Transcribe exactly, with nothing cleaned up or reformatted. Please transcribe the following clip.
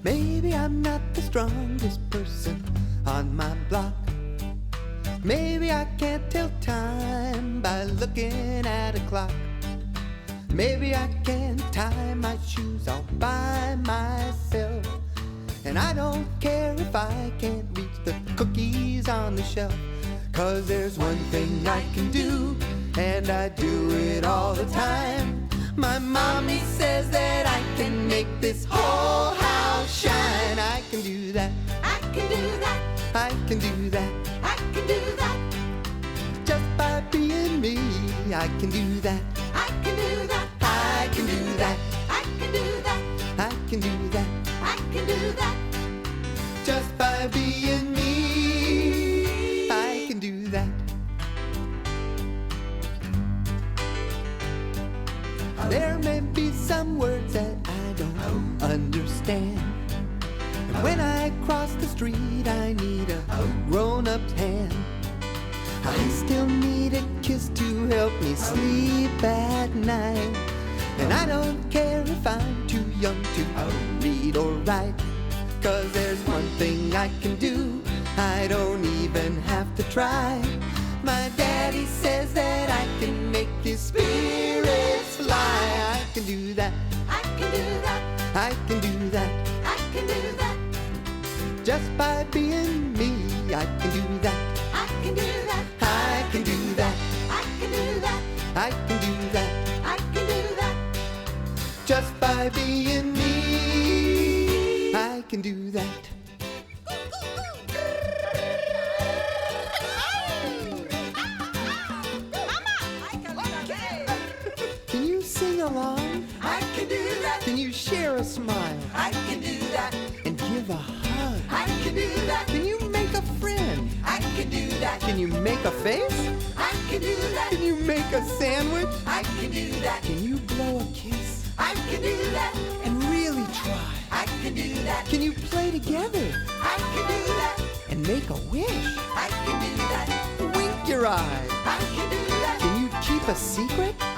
Maybe I'm not the strongest person on my block. Maybe I can't tell time by looking at a clock. Maybe I can't tie my shoes all by myself. And I don't care if I can't reach the cookies on the shelf. 'Cause there's one thing I can do, and I do it all the time. My mommy says that I can make this whole house shine. I can do that. I can do that. I can do that. I can do that. Just by being me, I can do that. I can do that. I can do that. I can do that. I can do that. I can do that. Just by being me, I can do that. There may be some words that I don't understand, and when I cross the street I need a grown-up's hand. I still need a kiss to help me sleep at night. And I don't care if I'm too young to read or write, 'cause there's one thing I can do, I don't even have to try. My daddy says that I can make his spirits fly. I can do that. I can do that. I can do that. I can do that. Just by being me, I can do that. I can do that. I can do that. I can do that. I can do that. I can do that. Just by being me, I can do that. Can you sing along? I can do that. Can you share a smile I can do that. and give a hug? I can do that. Can you make a friend? I can do that. Can you make a face? I can do that. Can you make a sandwich? I can do that. Can you blow a kiss I can do that. and really try? I can do that. Can you play together I can do that. and make a wish? I can do that. Wink your eyes. I can do that. Can you keep a secret